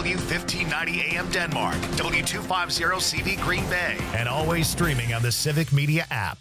W1590 AM Denmark, W250CV Green Bay, and always streaming on the Civic Media app.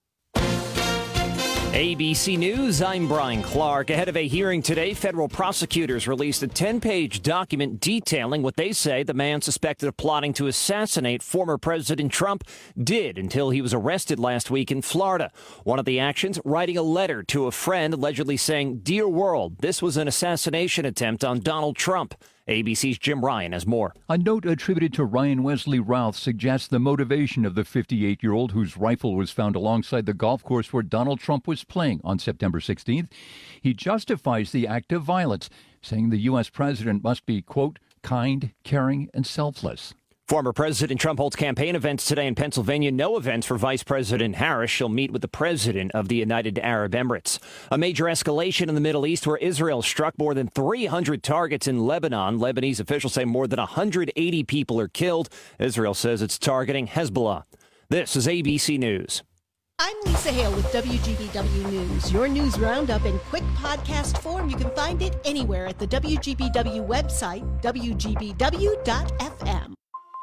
ABC News, I'm Brian Clark. Ahead of a hearing today, federal prosecutors released a 10-page document detailing what they say the man suspected of plotting to assassinate former President Trump did until he was arrested last week in Florida. One of the actions, writing a letter to a friend allegedly saying, "Dear world, this was an assassination attempt on Donald Trump." ABC's Jim Ryan has more. A note attributed to Ryan Wesley Routh suggests the motivation of the 58-year-old whose rifle was found alongside the golf course where Donald Trump was playing on September 16th. He justifies the act of violence, saying the U.S. president must be, quote, kind, caring, and selfless. Former President Trump holds campaign events today in Pennsylvania. No events for Vice President Harris. She'll meet with the president of the United Arab Emirates. A major escalation in the Middle East where Israel struck more than 300 targets in Lebanon. Lebanese officials say more than 180 people are killed. Israel says it's targeting Hezbollah. This is ABC News. I'm Lisa Hale with WGBW News. Your news roundup in quick podcast form. You can find it anywhere at the WGBW website, WGBW.fm.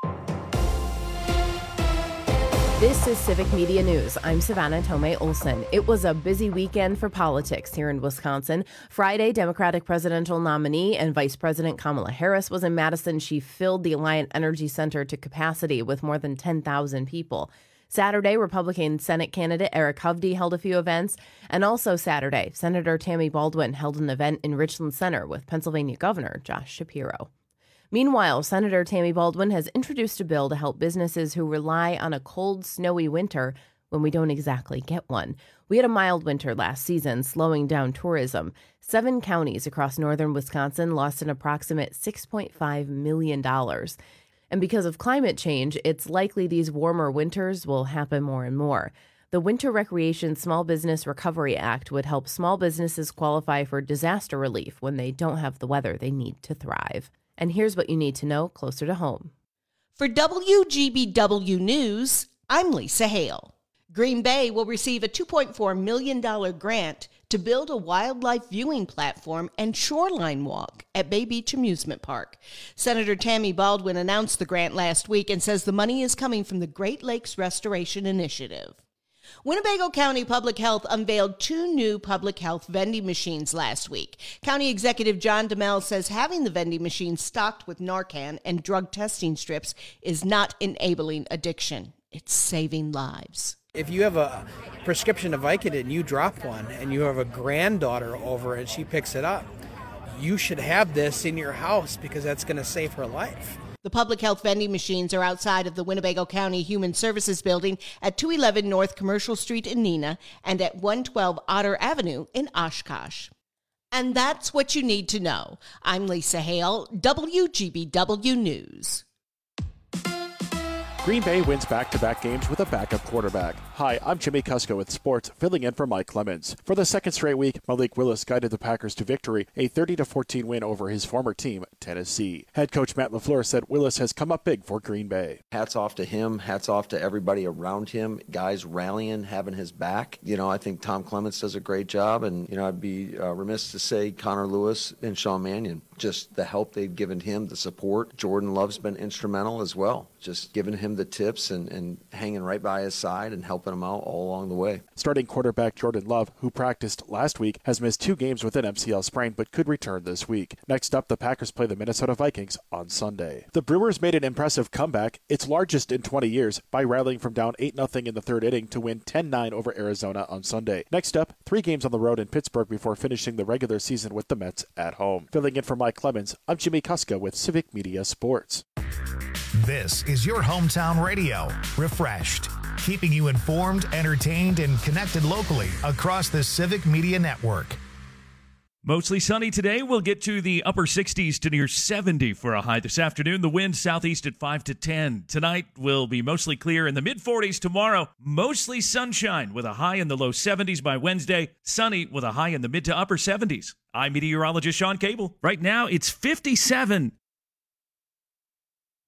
This is Civic Media News. I'm Savannah Tomei Olson. It was a busy weekend for politics here in Wisconsin. Friday, Democratic presidential nominee and Vice President Kamala Harris was in Madison. She filled the Alliant Energy Center to capacity with more than 10,000 people. Saturday, Republican Senate candidate Eric Hovde held a few events. And also Saturday, Senator Tammy Baldwin held an event in Richland Center with Pennsylvania Governor Josh Shapiro. Meanwhile, Senator Tammy Baldwin has introduced a bill to help businesses who rely on a cold, snowy winter when we don't exactly get one. We had a mild winter last season, slowing down tourism. 7 counties across northern Wisconsin lost an approximate $6.5 million. And because of climate change, it's likely these warmer winters will happen more and more. The Winter Recreation Small Business Recovery Act would help small businesses qualify for disaster relief when they don't have the weather they need to thrive. And here's what you need to know closer to home. For WGBW News, I'm Lisa Hale. Green Bay will receive a $2.4 million grant to build a wildlife viewing platform and shoreline walk at Bay Beach Amusement Park. Senator Tammy Baldwin announced the grant last week and says the money is coming from the Great Lakes Restoration Initiative. Winnebago County Public Health unveiled 2 new public health vending machines last week. County Executive John DeMel says having the vending machines stocked with Narcan and drug testing strips is not enabling addiction. It's saving lives. If you have a prescription of Vicodin and you drop one and you have a granddaughter over and she picks it up, you should have this in your house because that's going to save her life. The public health vending machines are outside of the Winnebago County Human Services Building at 211 North Commercial Street in Neenah and at 112 Otter Avenue in Oshkosh. And that's what you need to know. I'm Lisa Hale, WGBW News. Green Bay wins back-to-back games with a backup quarterback. Hi, I'm Jimmy Kusko with sports, filling in for Mike Clemens. For the second straight week, Malik Willis guided the Packers to victory, a 30-14 win over his former team, Tennessee. Head coach Matt LaFleur said Willis has come up big for Green Bay. Hats off to him. Hats off to everybody around him. Guys rallying, having his back. I think Tom Clements does a great job, and, I'd be remiss to say Connor Lewis and Sean Mannion. Just the help they've given him, the support. Jordan Love's been instrumental as well. Just giving him the tips and hanging right by his side and helping him out all along the way. Starting quarterback Jordan Love, who practiced last week, has missed 2 games with an MCL sprain but could return this week. Next up, the Packers play the Minnesota Vikings on Sunday. The Brewers made an impressive comeback, its largest in 20 years, by rallying from down 8-0 in the third inning to win 10-9 over Arizona on Sunday. Next up, 3 games on the road in Pittsburgh before finishing the regular season with the Mets at home. Filling in for Mike Clemens, I'm Jimmy Kusko with Civic Media Sports. This is your hometown radio, refreshed, keeping you informed, entertained, and connected locally across the Civic Media Network. Mostly sunny today. We'll get to the upper 60s to near 70 for a high this afternoon. The wind southeast at 5 to 10. Tonight will be mostly clear in the mid-40s. Tomorrow, mostly sunshine with a high in the low 70s by Wednesday. Sunny with a high in the mid to upper 70s. I'm meteorologist Sean Cable. Right now, it's 57.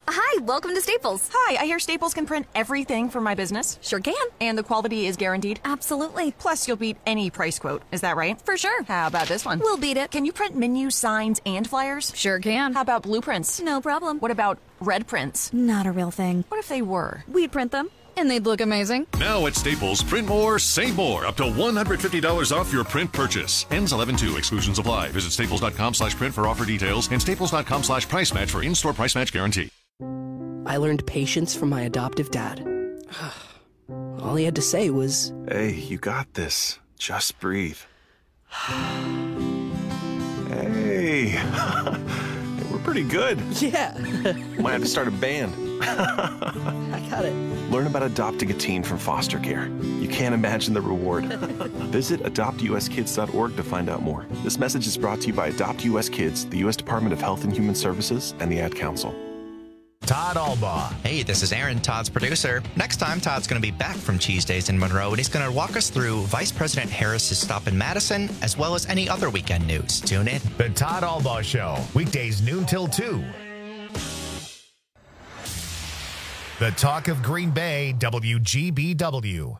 Hi, welcome to Staples. Hi, I hear Staples can print everything for my business. Sure can. And the quality is guaranteed? Absolutely. Plus, you'll beat any price quote. Is that right? For sure. How about this one? We'll beat it. Can you print menus, signs, and flyers? Sure can. How about blueprints? No problem. What about red prints? Not a real thing. What if they were? We'd print them, and they'd look amazing. Now at Staples, print more, save more. Up to $150 off your print purchase. Ends 11/2. Exclusions apply. Visit staples.com/print for offer details and staples.com/price match for in-store price match guarantee. I learned patience from my adoptive dad. All he had to say was, "Hey, you got this. Just breathe." Hey, we're pretty good. Yeah. Might have to start a band. I got it. Learn about adopting a teen from foster care. You can't imagine the reward. Visit adoptuskids.org to find out more. This message is brought to you by Adopt US Kids, the U.S. Department of Health and Human Services, and the Ad Council. Todd Albaugh. Hey, this is Aaron, Todd's producer. Next time, Todd's going to be back from Cheese Days in Monroe, and he's going to walk us through Vice President Harris's stop in Madison, as well as any other weekend news. Tune in. The Todd Albaugh Show, weekdays noon till 2. The Talk of Green Bay, WGBW.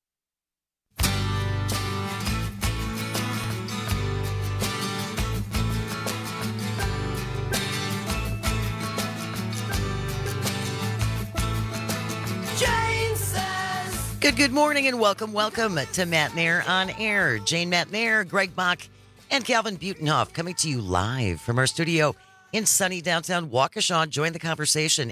Good morning and welcome to Matt Nair on Air. Jane Matt Nair, Greg Bach, and Calvin Butenhoff coming to you live from our studio in sunny downtown Waukesha. Join the conversation,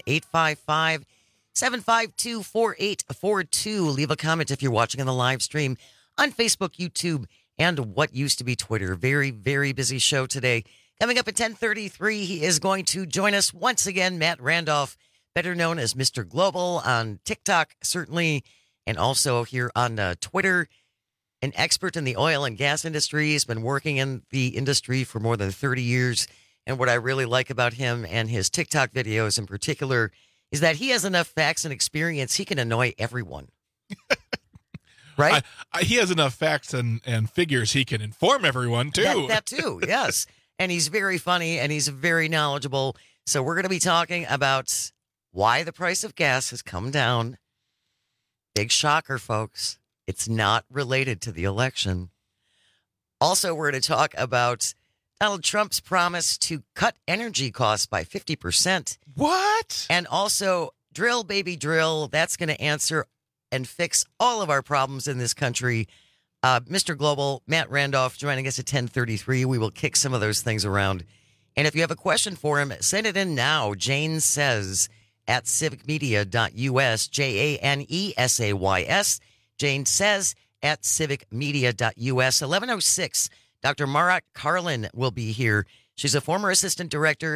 855-752-4842. Leave a comment if you're watching on the live stream on Facebook, YouTube, and what used to be Twitter. Very, very busy show today. Coming up at 10:33, he is going to join us once again, Matt Randolph, better known as Mr. Global on TikTok, certainly, and also here on Twitter, an expert in the oil and gas industry. He's been working in the industry for more than 30 years. And what I really like about him and his TikTok videos in particular is that he has enough facts and experience, he can annoy everyone. Right? He has enough facts and figures he can inform everyone, too. That too, yes. And he's very funny and he's very knowledgeable. So we're going to be talking about why the price of gas has come down. Big shocker, folks. It's not related to the election. Also, we're going to talk about Donald Trump's promise to cut energy costs by 50%. What? And also, drill, baby, drill. That's going to answer and fix all of our problems in this country. Mr. Global, Matt Randolph, joining us at 10:33. We will kick some of those things around. And if you have a question for him, send it in now. Jane Says at civicmedia.us, JANESAYS. Jane Says at civicmedia.us. 11:06. Dr. Marat Carlin will be here. She's a former assistant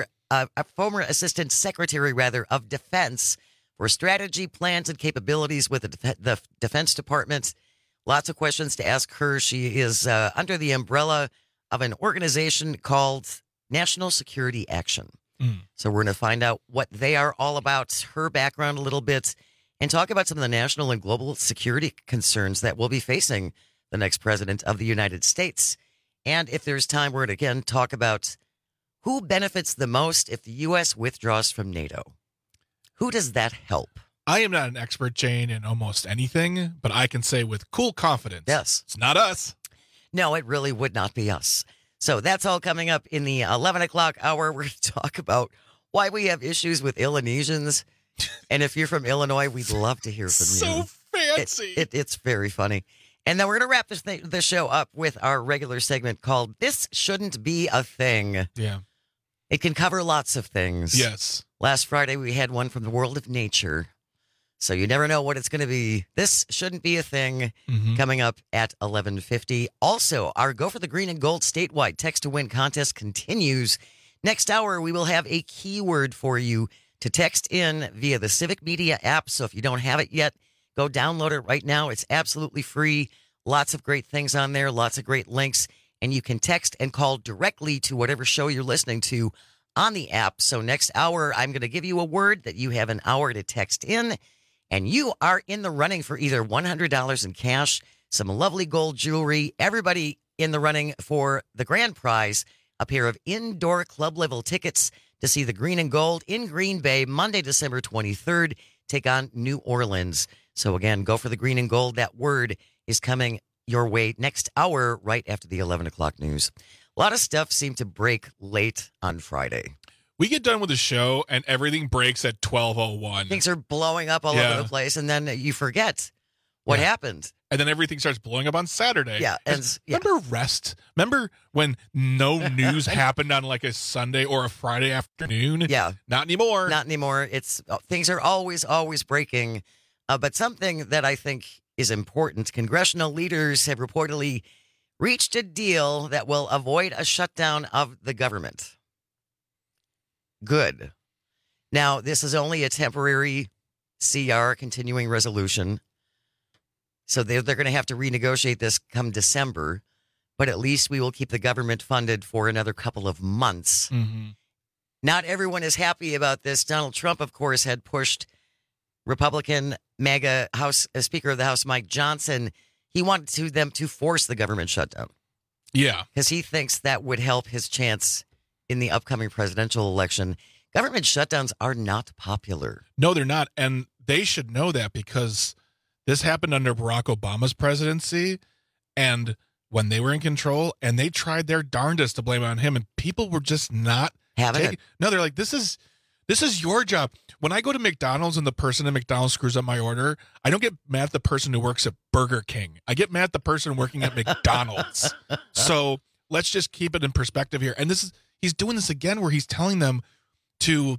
secretary of Defense for strategy, plans, and capabilities with the Defense Department. Lots of questions to ask her. She is under the umbrella of an organization called National Security Action. So we're going to find out what they are all about, her background a little bit, and talk about some of the national and global security concerns that will be facing the next president of the United States. And if there's time, we're going to again talk about who benefits the most if the U.S. withdraws from NATO. Who does that help? I am not an expert, Jane, in almost anything, but I can say with cool confidence, yes, it's not us. No, it really would not be us. So that's all coming up in the 11 o'clock hour. We're going to talk about why we have issues with Illinoisans. And if you're from Illinois, we'd love to hear from you. So fancy. It's very funny. And then we're going to wrap the show up with our regular segment called This Shouldn't Be a Thing. Yeah. It can cover lots of things. Yes. Last Friday, we had one from the world of nature. So you never know what it's going to be. This shouldn't be a thing coming up at 11:50. Also, our Go for the Green and Gold statewide text to win contest continues. Next hour, we will have a keyword for you to text in via the Civic Media app. So if you don't have it yet, go download it right now. It's absolutely free. Lots of great things on there, lots of great links. And you can text and call directly to whatever show you're listening to on the app. So next hour, I'm going to give you a word that you have an hour to text in. And you are in the running for either $100 in cash, some lovely gold jewelry, everybody in the running for the grand prize, a pair of indoor club-level tickets to see the green and gold in Green Bay Monday, December 23rd, take on New Orleans. So again, go for the green and gold. That word is coming your way next hour, right after the 11 o'clock news. A lot of stuff seemed to break late on Friday. We get done with the show and everything breaks at 12:01. Things are blowing up all over the place, and then you forget what happened. And then everything starts blowing up on Saturday. Yeah. Remember rest? Remember when no news happened on like a Sunday or a Friday afternoon? Yeah. Not anymore. Not anymore. Things are always breaking. But something that I think is important, congressional leaders have reportedly reached a deal that will avoid a shutdown of the government. Good. Now, this is only a temporary CR, continuing resolution. So they're going to have to renegotiate this come December, but at least we will keep the government funded for another couple of months. Mm-hmm. Not everyone is happy about this. Donald Trump, of course, had pushed Republican MAGA Speaker of the House Mike Johnson. He wanted them to force the government shutdown. Yeah. Because he thinks that would help his chance in the upcoming presidential election. Government shutdowns are not popular. No, they're not. And they should know that because this happened under Barack Obama's presidency and when they were in control, and they tried their darndest to blame it on him, and people were just not having it. No, they're like, this is your job. When I go to McDonald's and the person at McDonald's screws up my order, I don't get mad at the person who works at Burger King. I get mad at the person working at McDonald's. So let's just keep it in perspective here. And he's doing this again where he's telling them to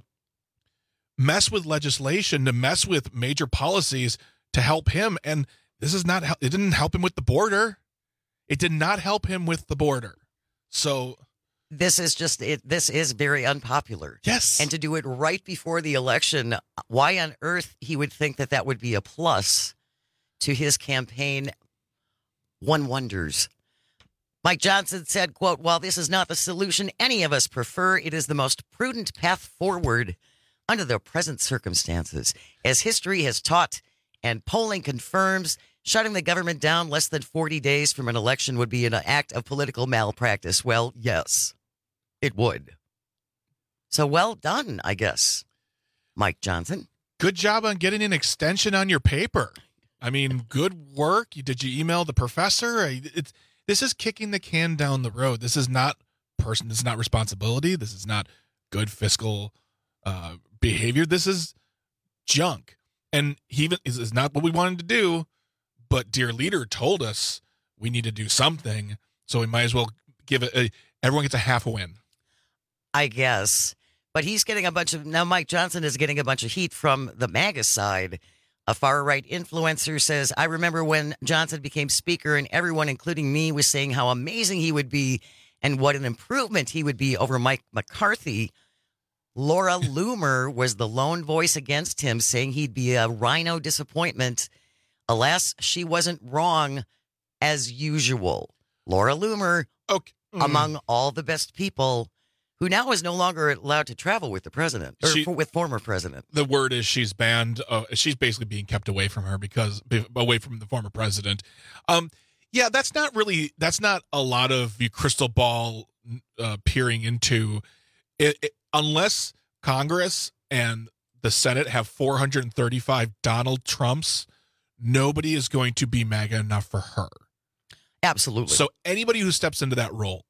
mess with legislation, to mess with major policies to help him. And this is not, it didn't help him with the border. It did not help him with the border. So this is just it. This is very unpopular. Yes. And to do it right before the election, why on earth he would think that would be a plus to his campaign, one wonders. Mike Johnson said, quote, "While this is not the solution any of us prefer, it is the most prudent path forward under the present circumstances. As history has taught and polling confirms, shutting the government down less than 40 days from an election would be an act of political malpractice." Well, yes, it would. So well done, I guess, Mike Johnson. Good job on getting an extension on your paper. I mean, good work. Did you email the professor? This is kicking the can down the road. This is not This is not responsibility. This is not good fiscal behavior. This is junk. And this is not what we wanted to do. But dear leader told us we need to do something. So we might as well give it. Everyone gets a half a win, I guess. But he's getting now Mike Johnson is getting a bunch of heat from the MAGA side. A far-right influencer says, "I remember when Johnson became speaker and everyone, including me, was saying how amazing he would be and what an improvement he would be over Mike McCarthy. Laura Loomer was the lone voice against him, saying he'd be a rhino disappointment. Alas, she wasn't wrong as usual." Laura Loomer, among all the best people, who now is no longer allowed to travel with the president, or with former president. The word is she's banned. She's basically being kept away from her away from the former president. Yeah, that's not a lot of the crystal ball peering into it, unless Congress and the Senate have 435 Donald Trumps. Nobody is going to be MAGA enough for her. Absolutely. So anyone who steps into that role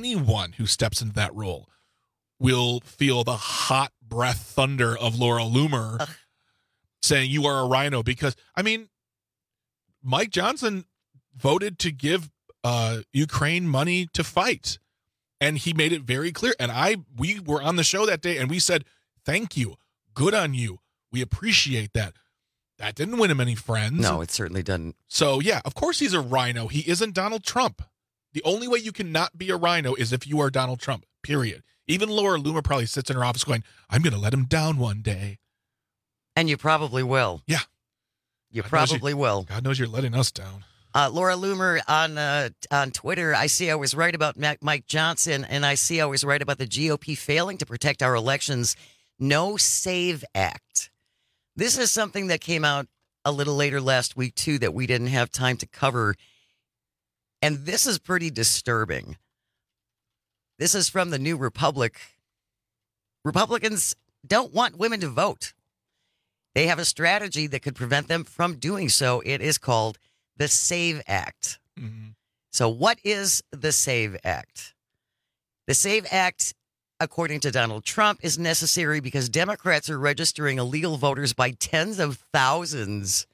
will feel the hot breath thunder of Laura Loomer saying you are a rhino. Because, I mean, Mike Johnson voted to give Ukraine money to fight. And he made it very clear. And we were on the show that day and we said, thank you. Good on you. We appreciate that. That didn't win him any friends. No, it certainly didn't. So, yeah, of course he's a rhino. He isn't Donald Trump. The only way you cannot be a rhino is if you are Donald Trump, period. Even Laura Loomer probably sits in her office going, I'm going to let him down one day. And you probably will. Yeah. You probably will. God knows you're letting us down. Laura Loomer on Twitter, I see I was right about Mike Johnson, and I see I was right about the GOP failing to protect our elections. No SAVE Act. This is something that came out a little later last week, too, that we didn't have time to cover. And this is pretty disturbing. This is from the New Republic. Republicans don't want women to vote. They have a strategy that could prevent them from doing so. It is called the SAVE Act. Mm-hmm. So what is the SAVE Act? The SAVE Act, according to Donald Trump, is necessary because Democrats are registering illegal voters by tens of thousands,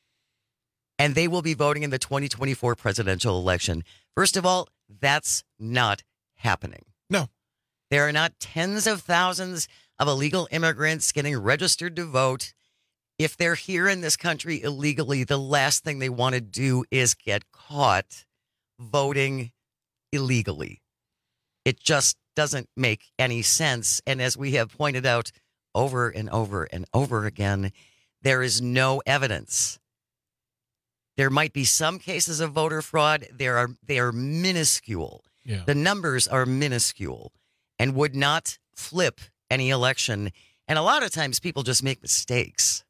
and they will be voting in the 2024 presidential election. First of all, that's not happening. No. There are not tens of thousands of illegal immigrants getting registered to vote. If they're here in this country illegally, the last thing they want to do is get caught voting illegally. It just doesn't make any sense. And as we have pointed out over and over and over again, there is no evidence. There might be some cases of voter fraud. They are minuscule. Yeah. The numbers are minuscule and would not flip any election. And a lot of times people just make mistakes.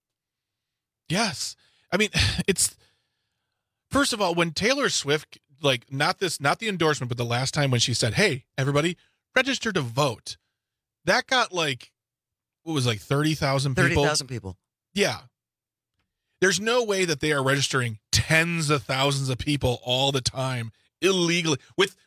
Yes. I mean, it's first of all, when Taylor Swift, like not the endorsement, but the last time when she said, "Hey, everybody, register to vote," that got like, what was it, like 30,000 people? 30,000 people. Yeah. There's no way that they are registering tens of thousands of people all the time illegally.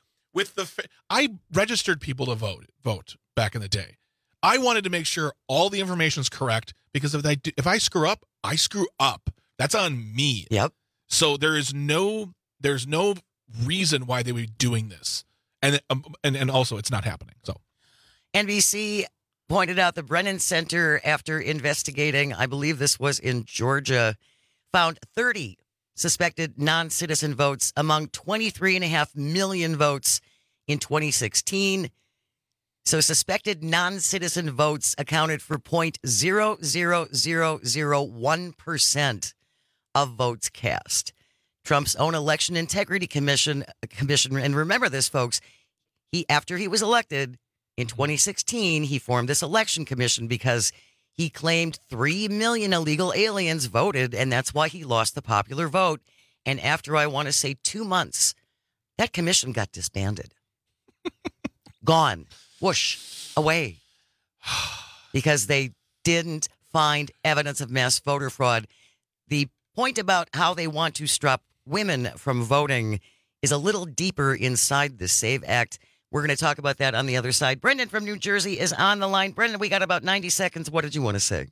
I registered people to vote back in the day. I wanted to make sure all the information is correct because if I screw up, I screw up. That's on me. Yep. So there's no reason why they would be doing this, and also it's not happening. So NBC pointed out the Brennan Center, after investigating, I believe this was in Georgia, found 30 suspected non-citizen votes among 23.5 million votes in 2016. So suspected non-citizen votes accounted for 0.00001% of votes cast. Trump's own Election Integrity Commission, and remember this, folks, after he was elected in 2016, he formed this election commission because he claimed 3 million illegal aliens voted, and that's why he lost the popular vote. And after, I want to say, 2 months, that commission got disbanded. Gone. Whoosh. Away. Because they didn't find evidence of mass voter fraud. The point about how they want to stop women from voting is a little deeper inside the SAVE Act. We're going to talk about that on the other side. Brendan from New Jersey is on the line. Brendan, we got about 90 seconds. What did you want to say?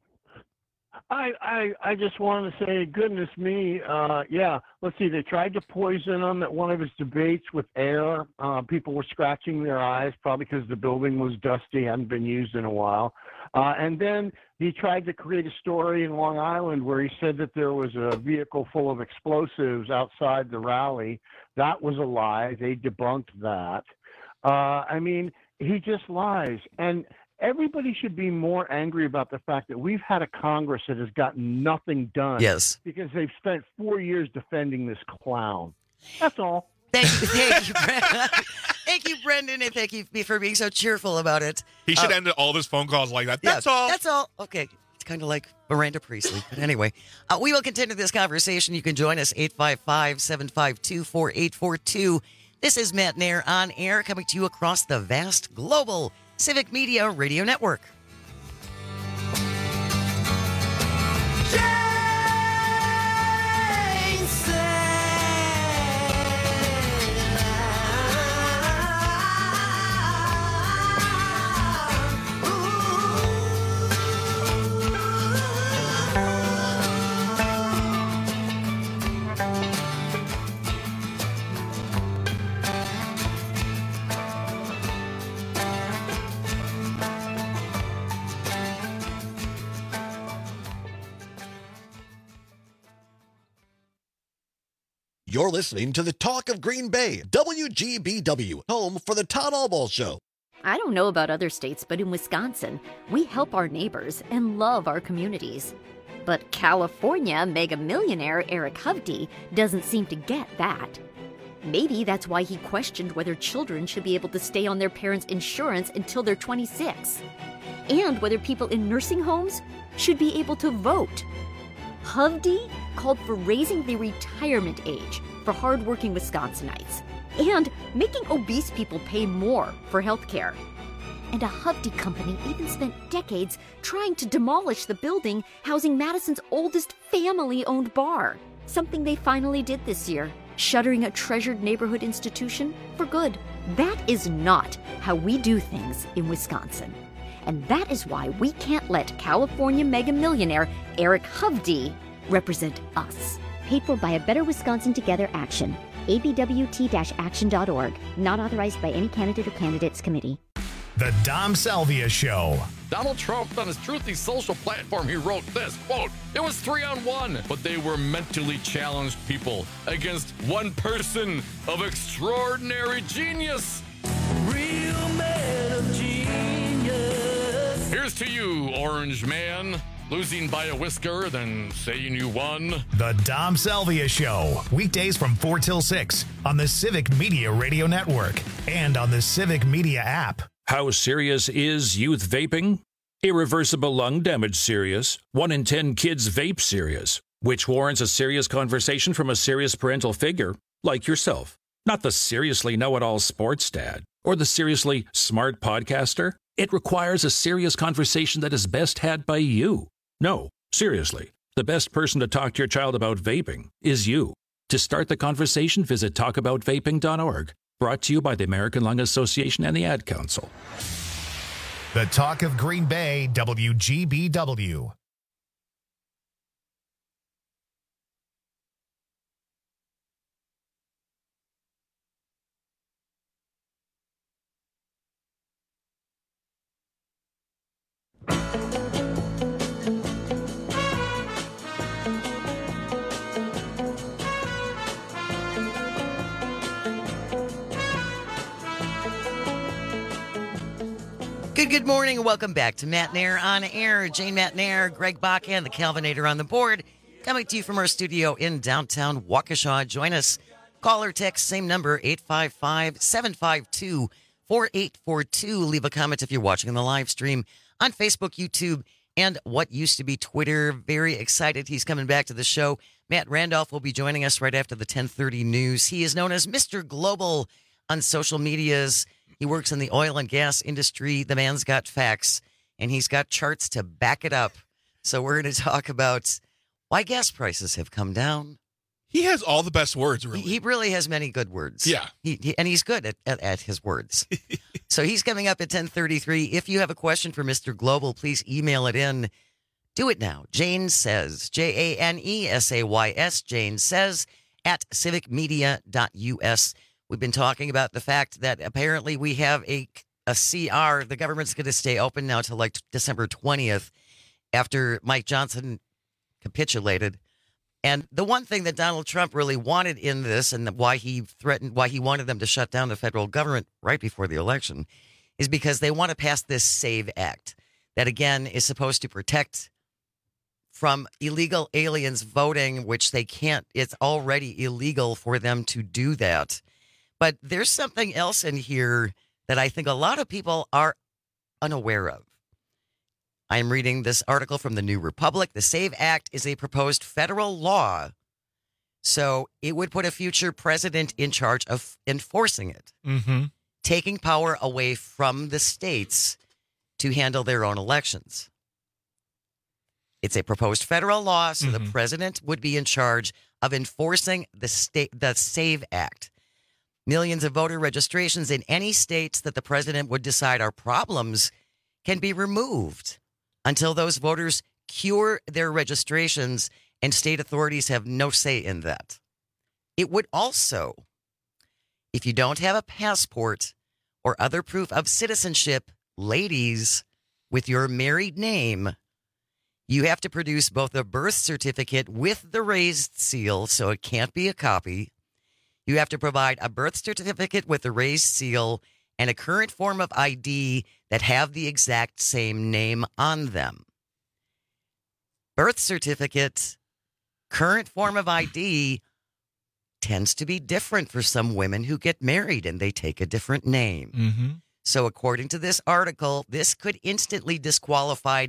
I just wanted to say, goodness me, yeah. Let's see. They tried to poison him at one of his debates with air. People were scratching their eyes, probably because the building was dusty, hadn't been used in a while. And then he tried to create a story in Long Island where he said that there was a vehicle full of explosives outside the rally. That was a lie. They debunked that. I mean, he just lies. And everybody should be more angry about the fact that we've had a Congress that has gotten nothing done. Yes. Because they've spent 4 years defending this clown. That's all. Thank you, Brendan. Thank you, Brendan, and thank you for being so cheerful about it. He should end all of his phone calls like that. That's all. That's all. Okay. It's kind of like Miranda Priestley. But anyway, we will continue this conversation. You can join us, 855-752-4842. This is Matt Nair on air, coming to you across the vast global Civic Media Radio Network. You're listening to the Talk of Green Bay, WGBW, home for the Todd Albaugh Show. I don't know about other states, but in Wisconsin, we help our neighbors and love our communities. But California mega millionaire Eric Hovde doesn't seem to get that. Maybe that's why he questioned whether children should be able to stay on their parents' insurance until they're 26, and whether people in nursing homes should be able to vote. Hovde called for raising the retirement age for hardworking Wisconsinites and making obese people pay more for health care. And a Hovde company even spent decades trying to demolish the building housing Madison's oldest family-owned bar. Something they finally did this year, shuttering a treasured neighborhood institution for good. That is not how we do things in Wisconsin. And that is why we can't let California mega millionaire Eric Hovde represent us. Paid for by a Better Wisconsin Together action. abwt-action.org. Not authorized by any candidate or candidates committee. The Dom Salvia Show. Donald Trump, on his Truthy social platform, he wrote this, quote, "It was 3-on-1, but they were mentally challenged people against one person of extraordinary genius. Real man of genius. Here's to you, Orange Man. Losing by a whisker, then saying you won." The Dom Salvia Show. Weekdays from 4 till 6 on the Civic Media Radio Network and on the Civic Media app. How serious is youth vaping? Irreversible lung damage serious. 1 in 10 kids vape serious, which warrants a serious conversation from a serious parental figure like yourself. Not the seriously know-it-all sports dad or the seriously smart podcaster. It requires a serious conversation that is best had by you. No, seriously, the best person to talk to your child about vaping is you. To start the conversation, visit talkaboutvaping.org. Brought to you by the American Lung Association and the Ad Council. The Talk of Green Bay, WGBW. Good morning and welcome back to Matt Nair on Air. Jane Matt Nair, Greg Bach, and the Calvinator on the board. Coming to you from our studio in downtown Waukesha. Join us. Call or text, same number, 855-752-4842. Leave a comment if you're watching the live stream on Facebook, YouTube, and what used to be Twitter. Very excited he's coming back to the show. Matt Randolph will be joining us right after the 10:30 news. He is known as Mr. Global on social medias. He works in the oil and gas industry. The man's got facts, and he's got charts to back it up. So we're going to talk about why gas prices have come down. He has all the best words, really. He really has many good words. Yeah. And he's good at his words. So he's coming up at 10:33. If you have a question for Mr. Global, please email it in. Do it now. Jane Says, JANESAYS, Jane Says, at civicmedia.us. We've been talking about the fact that apparently we have a CR. The government's going to stay open now till like December 20th after Mike Johnson capitulated. And the one thing that Donald Trump really wanted in this and why he wanted them to shut down the federal government right before the election is because they want to pass this SAVE Act that, again, is supposed to protect from illegal aliens voting, which they can't. It's already illegal for them to do that. But there's something else in here that I think a lot of people are unaware of. I'm reading this article from the New Republic. The SAVE Act is a proposed federal law, so it would put a future president in charge of enforcing it, taking power away from the states to handle their own elections. It's a proposed federal law, so the president would be in charge of enforcing the SAVE Act. Millions of voter registrations in any states that the president would decide are problems can be removed until those voters cure their registrations, and state authorities have no say in that. It would also, if you don't have a passport or other proof of citizenship, ladies, with your married name, you have to produce both a birth certificate with the raised seal, so it can't be a copy. You have to provide a birth certificate with the raised seal and a current form of ID that have the exact same name on them. Birth certificate, current form of ID tends to be different for some women who get married and they take a different name. So according to this article, this could instantly disqualify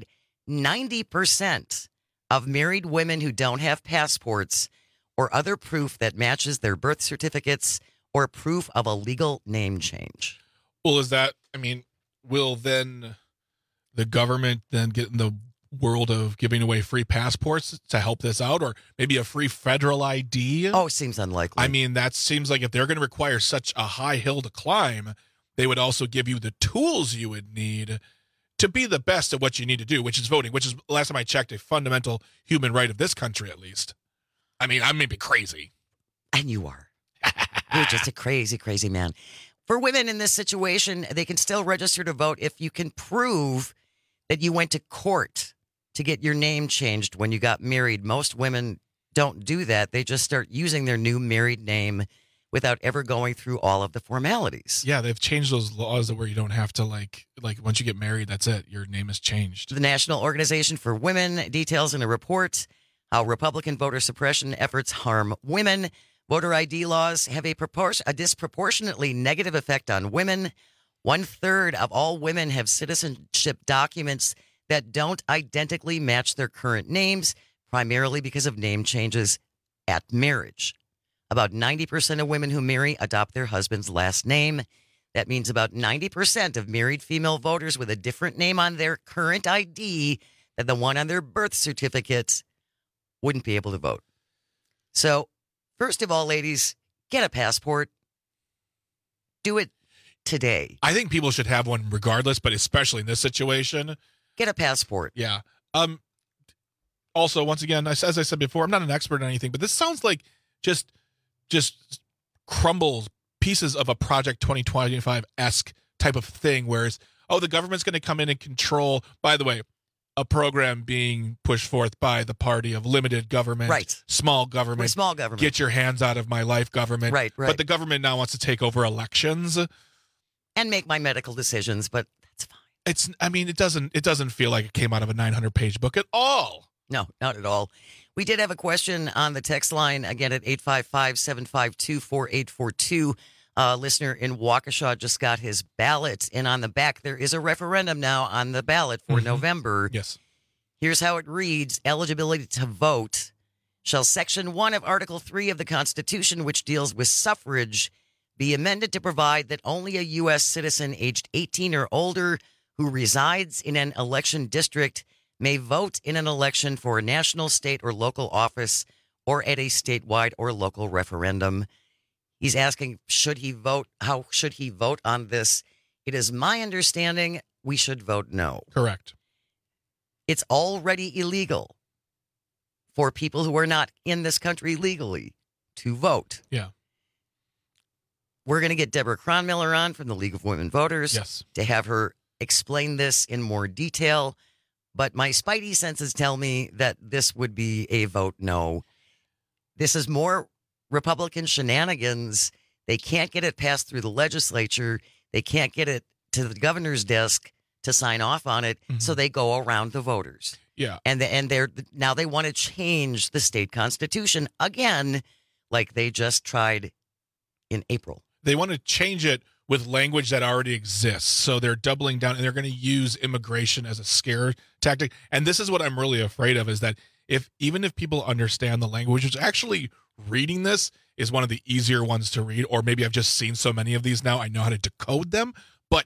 90% of married women who don't have passports or other proof that matches their birth certificates or proof of a legal name change. Well, is that, will then the government then get in the world of giving away free passports to help this out, or maybe a free federal ID? Oh, it seems unlikely. I mean, that seems like if they're going to require such a high hill to climb, they would also give you the tools you would need to be the best at what you need to do, which is voting, which is, last time I checked, a fundamental human right of this country, at least. I mean, I may be crazy. And you are. You're just a crazy, crazy man. For women in this situation, they can still register to vote if you can prove that you went to court to get your name changed when you got married. Most women don't do that. They just start using their new married name without ever going through all of the formalities. Yeah, they've changed those laws where you don't have to, like once you get married, that's it. Your name is changed. The National Organization for Women details in a report how Republican voter suppression efforts harm women. Voter ID laws have a disproportionately negative effect on women. 1/3 of all women have citizenship documents that don't identically match their current names, primarily because of name changes at marriage. About 90% of women who marry adopt their husband's last name. That means about 90% of married female voters with a different name on their current ID than the one on their birth certificate wouldn't be able to vote. So, first of all, ladies, get a passport. Do it today. I think people should have one regardless, but especially in this situation. Get a passport. Yeah. Also, once again, as I said before, I'm not an expert on anything, but this sounds like just crumbles pieces of a Project 2025-esque type of thing, whereas, the government's going to come in and control, by the way, a program being pushed forth by the party of limited government, right? Small government. We're small government. Get your hands out of my life, government. Right. But the government now wants to take over elections and make my medical decisions, but that's fine. It doesn't feel like it came out of a 900-page book at all. No, not at all. We did have a question on the text line, again at 855-752-4842. Listener in Waukesha just got his ballot, and on the back there is a referendum now on the ballot for November. Yes. Here's how it reads. Eligibility to vote. Shall Section 1 of Article 3 of the Constitution, which deals with suffrage, be amended to provide that only a U.S. citizen aged 18 or older who resides in an election district may vote in an election for a national, state, or local office or at a statewide or local referendum. He's asking, should he vote? How should he vote on this? It is my understanding we should vote no. Correct. It's already illegal for people who are not in this country legally to vote. Yeah. We're going to get Deborah Cronmiller on from the League of Women Voters to have her explain this in more detail. But my spidey senses tell me that this would be a vote no. This is more Republican shenanigans. They can't get it passed through the legislature. They can't get it to the governor's desk to sign off on it. So they go around the voters. Yeah. And now they want to change the state constitution again, like they just tried in April. They want to change it with language that already exists. So they're doubling down, and they're going to use immigration as a scare tactic. And this is what I'm really afraid of, is that even if people understand the language, which actually reading this is one of the easier ones to read, or maybe I've just seen so many of these now, I know how to decode them. But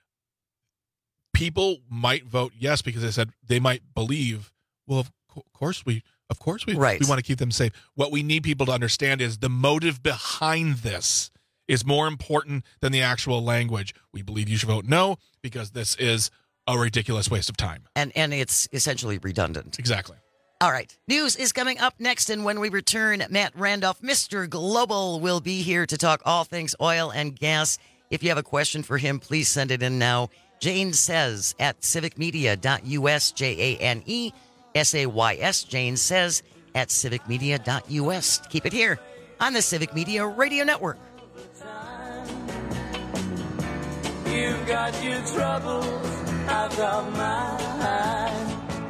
people might vote yes because they said they might believe, well, of course we want to keep them safe. What we need people to understand is the motive behind this is more important than the actual language. We believe you should vote no because this is a ridiculous waste of time. And it's essentially redundant. Exactly. All right. News is coming up next, and when we return, Matt Randolph, Mr. Global, will be here to talk all things oil and gas. If you have a question for him, please send it in now. Jane Says at civicmedia.us, JANESAYS, Jane Says at civicmedia.us. Keep it here on the Civic Media Radio Network. You've got your troubles, I've got mine.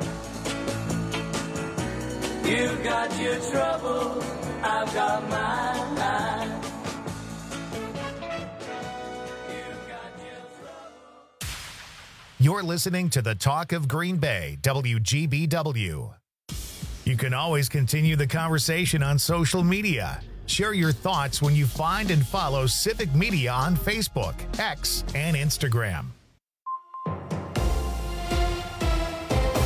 You've got your troubles, I've got mine. You're listening to the Talk of Green Bay, WGBW. You can always continue the conversation on social media. Share your thoughts when you find and follow Civic Media on Facebook, X, and Instagram.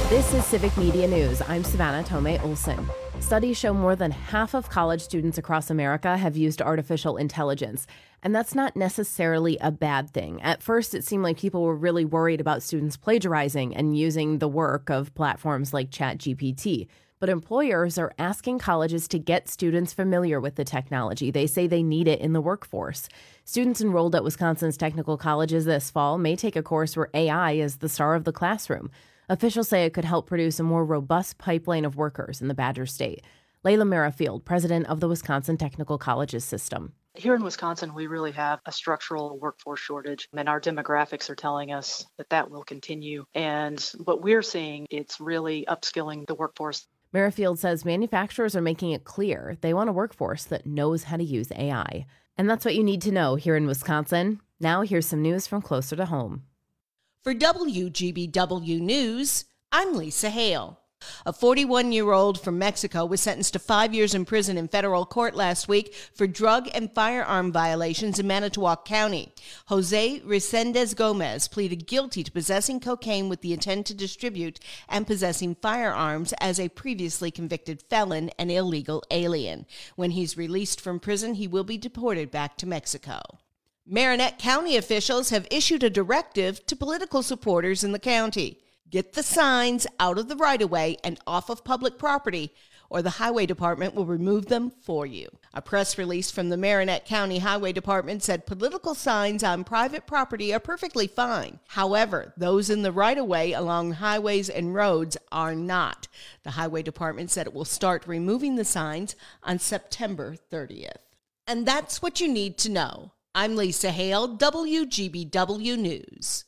This is Civic Media News. I'm Savannah Tomei Olson. Studies show more than half of college students across America have used artificial intelligence, and that's not necessarily a bad thing. At first, it seemed like people were really worried about students plagiarizing and using the work of platforms like ChatGPT. But employers are asking colleges to get students familiar with the technology. They say they need it in the workforce. Students enrolled at Wisconsin's technical colleges this fall may take a course where AI is the star of the classroom. Officials say it could help produce a more robust pipeline of workers in the Badger State. Layla Merrifield, president of the Wisconsin Technical Colleges System. Here in Wisconsin, we really have a structural workforce shortage, and our demographics are telling us that that will continue. And what we're seeing, it's really upskilling the workforce. Merrifield says manufacturers are making it clear they want a workforce that knows how to use AI. And that's what you need to know here in Wisconsin. Now here's some news from closer to home. For WGBW News, I'm Lisa Hale. A 41-year-old from Mexico was sentenced to 5 years in prison in federal court last week for drug and firearm violations in Manitowoc County. Jose Resendez Gomez pleaded guilty to possessing cocaine with the intent to distribute and possessing firearms as a previously convicted felon and illegal alien. When he's released from prison, he will be deported back to Mexico. Marinette County officials have issued a directive to political supporters in the county. Get the signs out of the right-of-way and off of public property, or the Highway Department will remove them for you. A press release from the Marinette County Highway Department said political signs on private property are perfectly fine. However, those in the right-of-way along highways and roads are not. The Highway Department said it will start removing the signs on September 30th. And that's what you need to know. I'm Lisa Hale, WGBW News.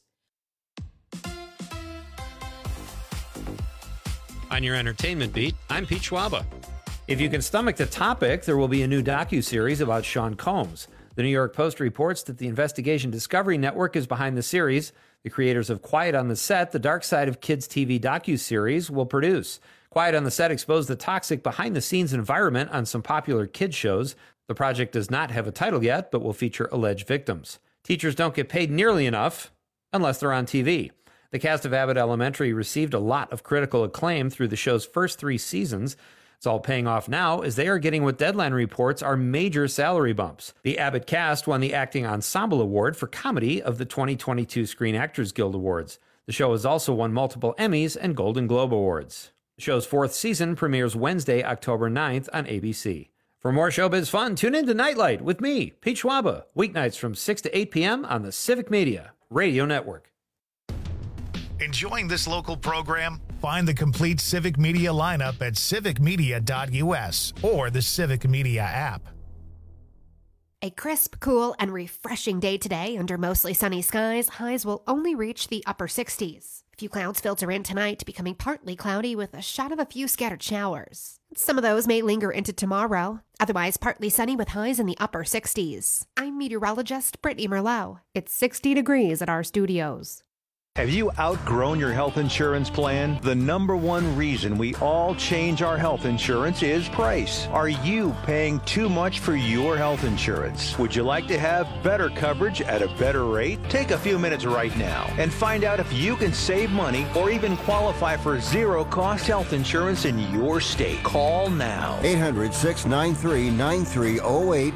On your entertainment beat, I'm Pete Schwaba. If you can stomach the topic, there will be a new docuseries about Sean Combs. The New York Post reports that the Investigation Discovery Network is behind the series. The creators of Quiet on the Set, the Dark Side of Kids TV docuseries, will produce. Quiet on the Set exposed the toxic behind-the-scenes environment on some popular kids shows. The project does not have a title yet, but will feature alleged victims. Teachers don't get paid nearly enough unless they're on TV. The cast of Abbott Elementary received a lot of critical acclaim through the show's first 3 seasons. It's all paying off now as they are getting what Deadline reports are major salary bumps. The Abbott cast won the Acting Ensemble Award for Comedy of the 2022 Screen Actors Guild Awards. The show has also won multiple Emmys and Golden Globe Awards. The show's 4th season premieres Wednesday, October 9th on ABC. For more showbiz fun, tune in to Nightlight with me, Pete Schwaba, weeknights from 6 to 8 p.m. on the Civic Media Radio Network. Enjoying this local program? Find the complete Civic Media lineup at civicmedia.us or the Civic Media app. A crisp, cool, and refreshing day today under mostly sunny skies. Highs will only reach the upper 60s. A few clouds filter in tonight, becoming partly cloudy with a shot of a few scattered showers. Some of those may linger into tomorrow. Otherwise, partly sunny with highs in the upper 60s. I'm meteorologist Brittany Merlot. It's 60 degrees at our studios. Have you outgrown your health insurance plan? The number one reason we all change our health insurance is price. Are you paying too much for your health insurance? Would you like to have better coverage at a better rate? Take a few minutes right now and find out if you can save money or even qualify for zero-cost health insurance in your state. Call now. 800-693-9308.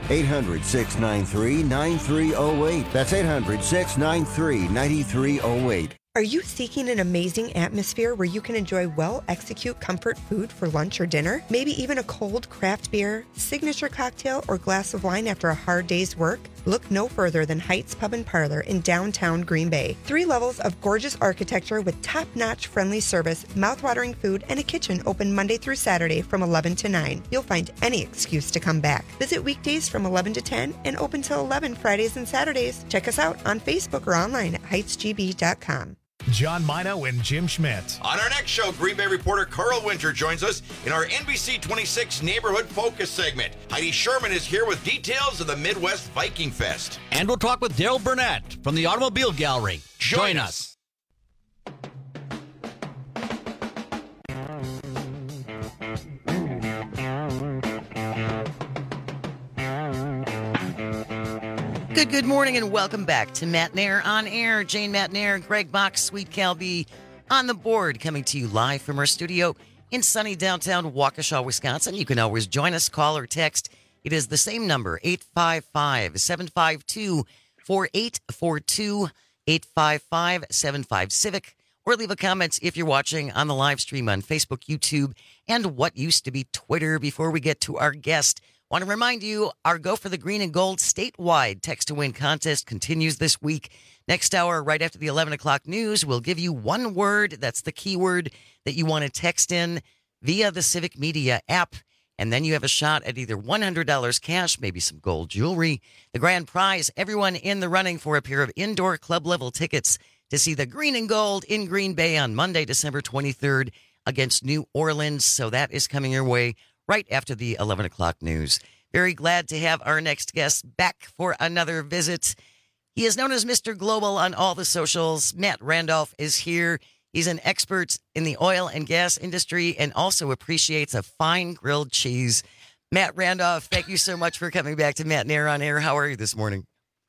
800-693-9308. That's 800-693-9308. Are you seeking an amazing atmosphere where you can enjoy well-executed comfort food for lunch or dinner? Maybe even a cold craft beer, signature cocktail, or glass of wine after a hard day's work? Look no further than Heights Pub and Parlor in downtown Green Bay. 3 levels of gorgeous architecture with top-notch friendly service, mouth-watering food, and a kitchen open Monday through Saturday from 11 to 9. You'll find any excuse to come back. Visit weekdays from 11 to 10 and open till 11 Fridays and Saturdays. Check us out on Facebook or online at heightsgb.com. John Mino and Jim Schmidt. On our next show, Green Bay reporter Carl Winter joins us in our NBC 26 Neighborhood Focus segment. Heidi Sherman is here with details of the Midwest Viking Fest. And we'll talk with Daryl Burnett from the Automobile Gallery. Join us. Good morning and welcome back to Matt Nair on Air. Jane Matt Nair, Greg Box, Sweet Calby On the board, coming to you live from our studio in sunny downtown Waukesha, Wisconsin. You can always join us, call or text. It is the same number, 855-752-4842, 855-75-CIVIC, or leave a comment if you're watching on the live stream on Facebook, YouTube, and what used to be Twitter. Before we get to our guest, want to remind you, our Go for the Green and Gold statewide text to win contest continues this week. Next hour, right after the 11 o'clock news, we'll give you one word. That's the keyword that you want to text in via the Civic Media app. And then you have a shot at either $100 cash, maybe some gold jewelry. The grand prize, everyone in the running for a pair of indoor club level tickets to see the Green and Gold in Green Bay on Monday, December 23rd against New Orleans. So that is coming your way right after the 11 o'clock news. Very glad to have our next guest back for another visit. He is known as Mr. Global on all the socials. Matt Randolph is here. He's an expert in the oil and gas industry and also appreciates a fine grilled cheese. Matt Randolph, thank you so much for coming back to Matt and Air on Air. How are you this morning?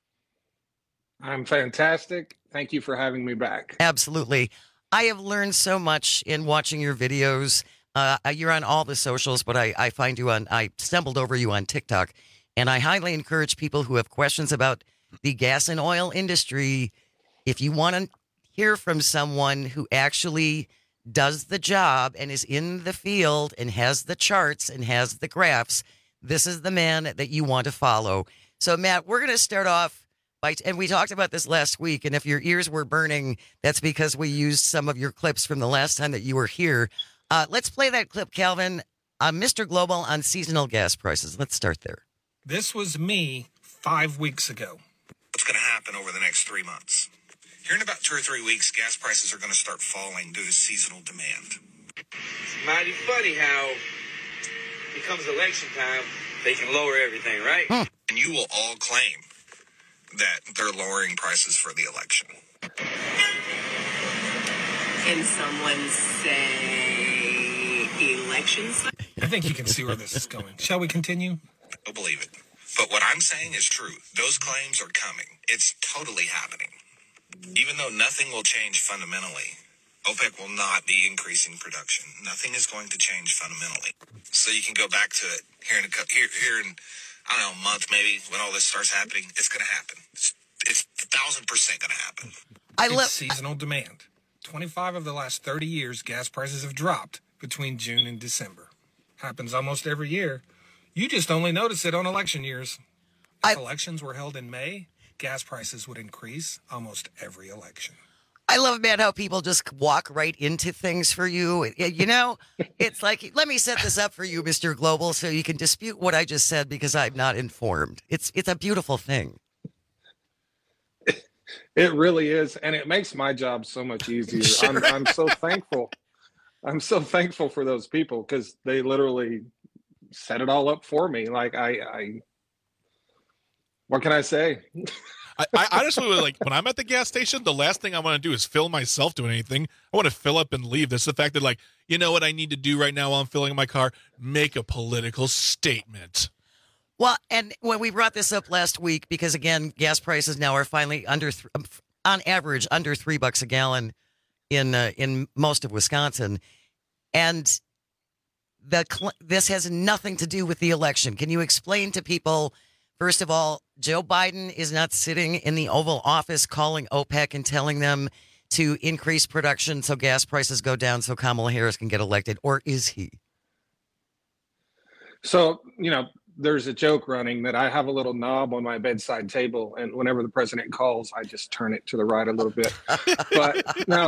I'm fantastic. Thank you for having me back. Absolutely. I have learned so much in watching your videos. You're on all the socials, but I find you on, I stumbled over you on TikTok, and I highly encourage people who have questions about the gas and oil industry. If you want to hear from someone who actually does the job and is in the field and has the charts and has the graphs, this is the man that you want to follow. So, Matt, we're going to start off by, and we talked about this last week, and if your ears were burning, that's because we used some of your clips from the last time that you were here. Let's play that clip, Calvin. Mr. Global on seasonal gas prices. Let's start there. This was me 5 weeks ago. What's going to happen over the next 3 months? Here in about 2 or 3 weeks, gas prices are going to start falling due to seasonal demand. It's mighty funny how it comes election time, they can lower everything, right? And you will all claim that they're lowering prices for the election. Can someone say elections? I think you can see where this is going. Shall we continue? Don't believe it. But what I'm saying is true. Those claims are coming. It's totally happening. Even though nothing will change fundamentally, OPEC will not be increasing production. Nothing is going to change fundamentally. So you can go back to it here in I don't know, a month maybe, when all this starts happening. It's going to happen. It's 1,000% going to happen. It's seasonal demand. 25 of the last 30 years, gas prices have dropped between June and December. Happens almost every year. You just only notice it on election years. If elections were held in May, gas prices would increase almost every election. I love, man, how people just walk right into things for you. You know, it's like, let me set this up for you, Mr. Global, so you can dispute what I just said because I'm not informed. It's a beautiful thing. It really is, and it makes my job so much easier. Sure. I'm so thankful. I'm so thankful for those people because they literally set it all up for me. Like I what can I say? I honestly, like, when I'm at the gas station, the last thing I want to do is fill myself doing anything. I want to fill up and leave. That's the fact that, like, you know what I need to do right now while I'm filling my car? Make a political statement. Well, and when we brought this up last week, because again, gas prices now are finally on average under $3 a gallon in most of Wisconsin, and this has nothing to do with the election. Can you explain to people? First of all, Joe Biden is not sitting in the Oval Office calling OPEC and telling them to increase production so gas prices go down so Kamala Harris can get elected, or is he? So, you know, there's a joke running that I have a little knob on my bedside table, and whenever the president calls, I just turn it to the right a little bit. But no,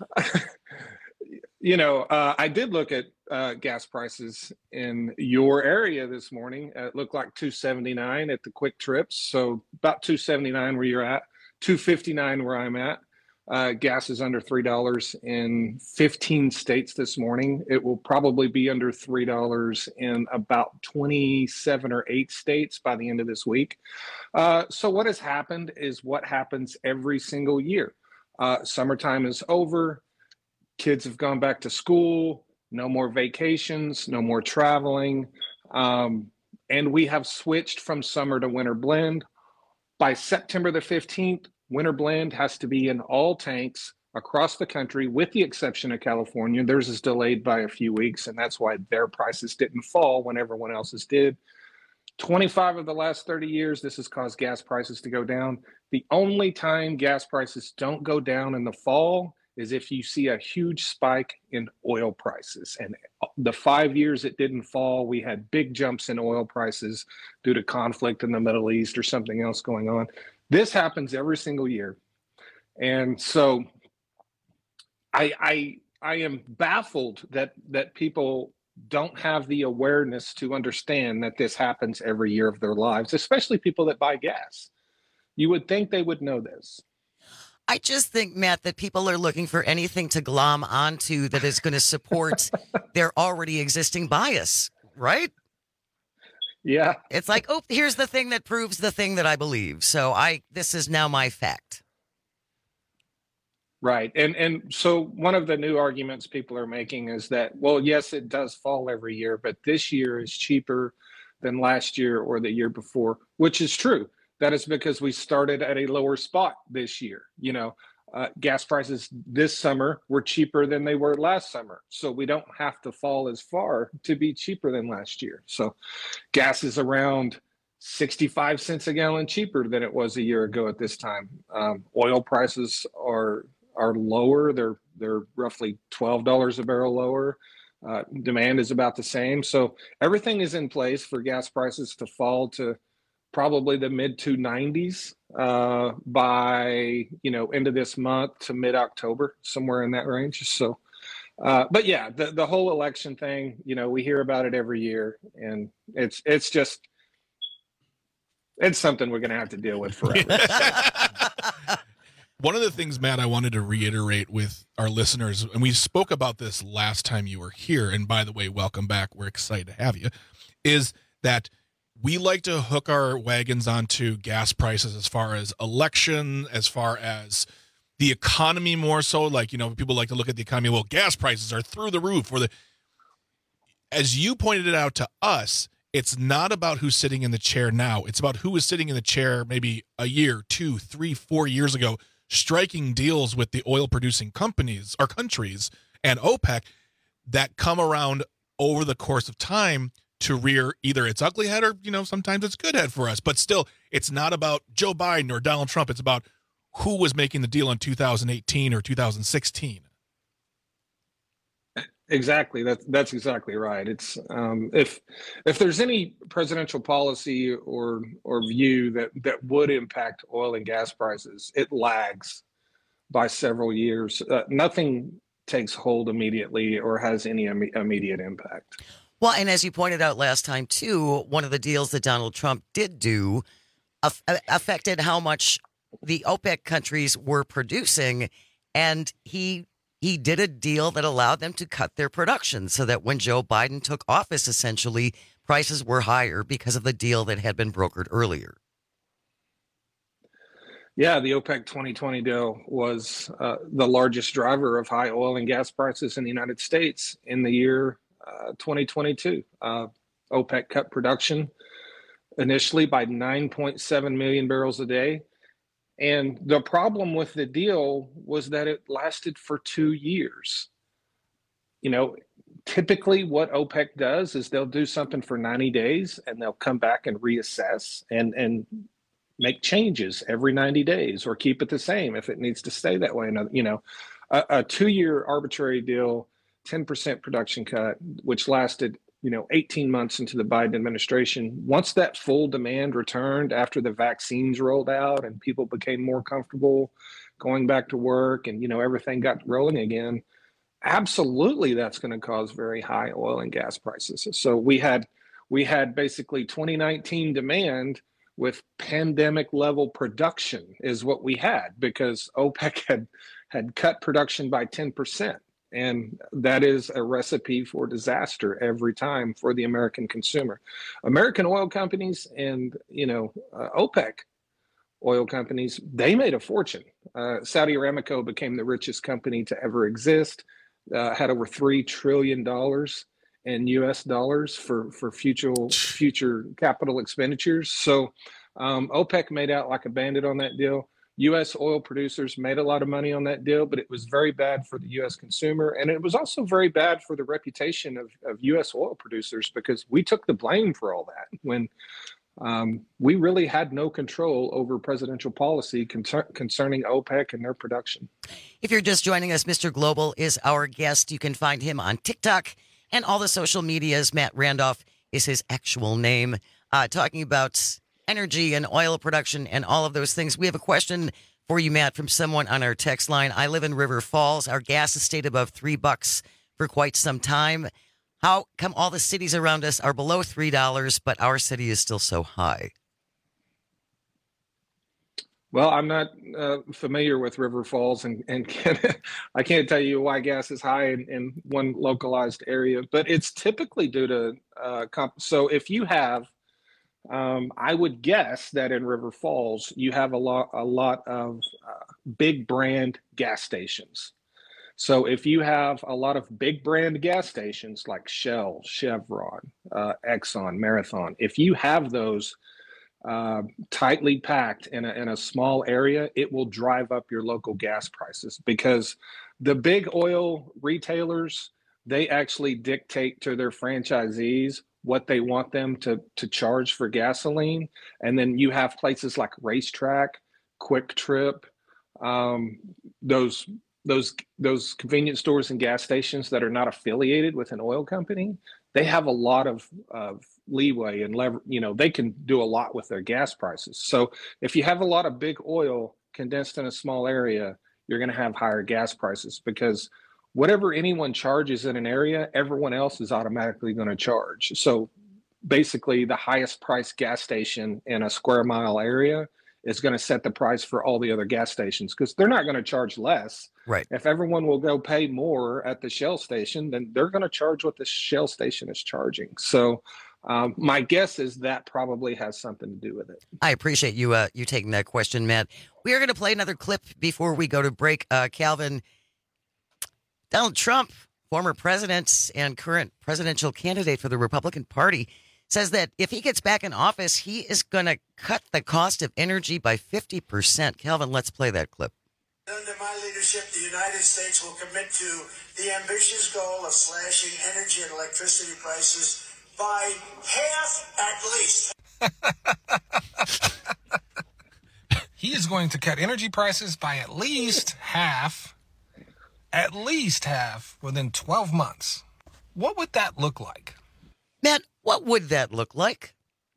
you know, I did look at gas prices in your area this morning. It looked like $2.79 at the Quick Trips, so about $2.79 where you're at, $2.59 where I'm at. Gas is under $3 in 15 states this morning. It will probably be under $3 in about 27 or 8 states by the end of this week. So what has happened is what happens every single year. Summertime is over. Kids have gone back to school. No more vacations, no more traveling. And we have switched from summer to winter blend. By September the 15th, winter blend has to be in all tanks across the country, with the exception of California. Theirs is delayed by a few weeks, and that's why their prices didn't fall when everyone else's did. 25 of the last 30 years, this has caused gas prices to go down. The only time gas prices don't go down in the fall is if you see a huge spike in oil prices. And the 5 years it didn't fall, we had big jumps in oil prices due to conflict in the Middle East or something else going on. This happens every single year. And so I am baffled that people don't have the awareness to understand that this happens every year of their lives, especially people that buy gas. You would think they would know this. I just think, Matt, that people are looking for anything to glom onto that is going to support their already existing bias, right? Yeah. It's like, oh, here's the thing that proves the thing that I believe. So this is now my fact. Right. And so one of the new arguments people are making is that, well, yes, it does fall every year, but this year is cheaper than last year or the year before, which is true. That is because we started at a lower spot this year. You know, gas prices this summer were cheaper than they were last summer. So we don't have to fall as far to be cheaper than last year. So gas is around 65 cents a gallon cheaper than it was a year ago at this time. Oil prices are lower. They're roughly $12 a barrel lower. Demand is about the same. So everything is in place for gas prices to fall to probably the mid 290s by, end of this month to mid-October, somewhere in that range. So, but yeah, the whole election thing, we hear about it every year, and it's something we're going to have to deal with forever. One of the things, Matt, I wanted to reiterate with our listeners, and we spoke about this last time you were here, and by the way, welcome back. We're excited to have you, is that we like to hook our wagons onto gas prices as far as election, as far as the economy more so. Like, people like to look at the economy. Well, gas prices are through the roof. As you pointed it out to us, it's not about who's sitting in the chair now. It's about who was sitting in the chair maybe a year, 2, 3, 4 years ago, striking deals with the oil-producing companies or countries and OPEC that come around over the course of time to rear either its ugly head or, sometimes it's good head for us. But still, it's not about Joe Biden or Donald Trump. It's about who was making the deal in 2018 or 2016. Exactly. That's exactly right. It's if there's any presidential policy or view that would impact oil and gas prices, it lags by several years. Nothing takes hold immediately or has any immediate impact. Well, and as you pointed out last time, too, one of the deals that Donald Trump did do affected how much the OPEC countries were producing. And he did a deal that allowed them to cut their production so that when Joe Biden took office, essentially, prices were higher because of the deal that had been brokered earlier. Yeah, the OPEC 2020 deal was the largest driver of high oil and gas prices in the United States in the year 2022. OPEC cut production initially by 9.7 million barrels a day. And the problem with the deal was that it lasted for 2 years. Typically what OPEC does is they'll do something for 90 days and they'll come back and reassess and make changes every 90 days or keep it the same if it needs to stay that way. A 2-year arbitrary deal, 10% production cut, which lasted 18 months into the Biden administration. Once that full demand returned after the vaccines rolled out and people became more comfortable going back to work and, everything got rolling again, absolutely that's going to cause very high oil and gas prices. So we had basically 2019 demand with pandemic level production is what we had because OPEC had cut production by 10%. And that is a recipe for disaster every time for the American consumer. American oil companies and, OPEC oil companies, they made a fortune. Saudi Aramco became the richest company to ever exist, had over $3 trillion in US dollars for future capital expenditures. So OPEC made out like a bandit on that deal. U.S. oil producers made a lot of money on that deal, but it was very bad for the U.S. consumer. And it was also very bad for the reputation of U.S. oil producers, because we took the blame for all that when we really had no control over presidential policy concerning OPEC and their production. If you're just joining us, Mr. Global is our guest. You can find him on TikTok and all the social medias. Matt Randolph is his actual name, talking about energy and oil production and all of those things. We have a question for you, Matt, from someone on our text line. I live in River Falls. Our gas has stayed above $3 for quite some time. How come all the cities around us are below $3, but our city is still so high? Well, I'm not familiar with River Falls, and I can't tell you why gas is high in one localized area, but it's typically due to so if you have, I would guess that in River Falls you have a lot of big brand gas stations. So if you have a lot of big brand gas stations like Shell, Chevron, Exxon, Marathon, if you have those tightly packed in a small area, it will drive up your local gas prices, because the big oil retailers, they actually dictate to their franchisees what they want them to charge for gasoline. And then you have places like Racetrack, Quick Trip, those convenience stores and gas stations that are not affiliated with an oil company. They have a lot of leeway and they can do a lot with their gas prices. So if you have a lot of big oil condensed in a small area, you're going to have higher gas prices, because whatever anyone charges in an area, everyone else is automatically going to charge. So basically the highest priced gas station in a square mile area is going to set the price for all the other gas stations, because they're not going to charge less. Right. If everyone will go pay more at the Shell station, then they're going to charge what the Shell station is charging. So my guess is that probably has something to do with it. I appreciate you taking that question, Matt. We are going to play another clip before we go to break. Calvin, Donald Trump, former president and current presidential candidate for the Republican Party, says that if he gets back in office, he is going to cut the cost of energy by 50%. Calvin, let's play that clip. Under my leadership, the United States will commit to the ambitious goal of slashing energy and electricity prices by half at least. He is going to cut energy prices by at least half within 12 months. What would that look like? Matt, what would that look like?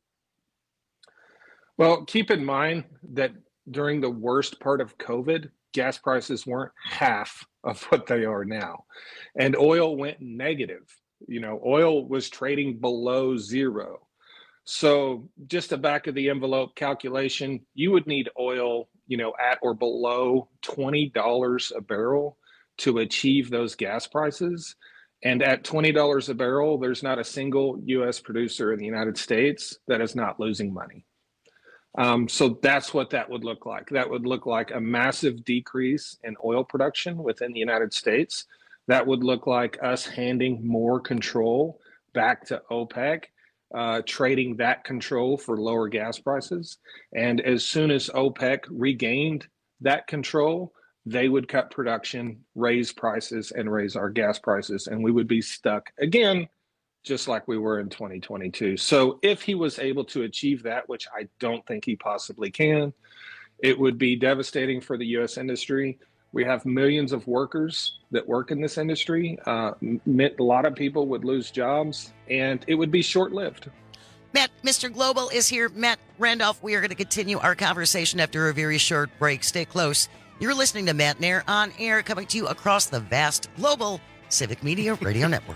Well, keep in mind that during the worst part of COVID, gas prices weren't half of what they are now. And oil went negative. Oil was trading below zero. So just a back of the envelope calculation, you would need oil, at or below $20 a barrel to achieve those gas prices. And at $20 a barrel, there's not a single U.S. producer in the United States that is not losing money. So that's what that would look like. That would look like a massive decrease in oil production within the United States. That would look like us handing more control back to OPEC, trading that control for lower gas prices. And as soon as OPEC regained that control, they would cut production, raise prices, and raise our gas prices, and we would be stuck again, just like we were in 2022. So if he was able to achieve that, which I don't think he possibly can, it would be devastating for the U.S. industry. We have millions of workers that work in this industry. A lot of people would lose jobs, and it would be short-lived. Matt, Mr. Global is here. Matt Randolph, we are going to continue our conversation after a very short break. Stay close. You're listening to Matt Nair on air, coming to you across the vast global Civic Media Radio Network.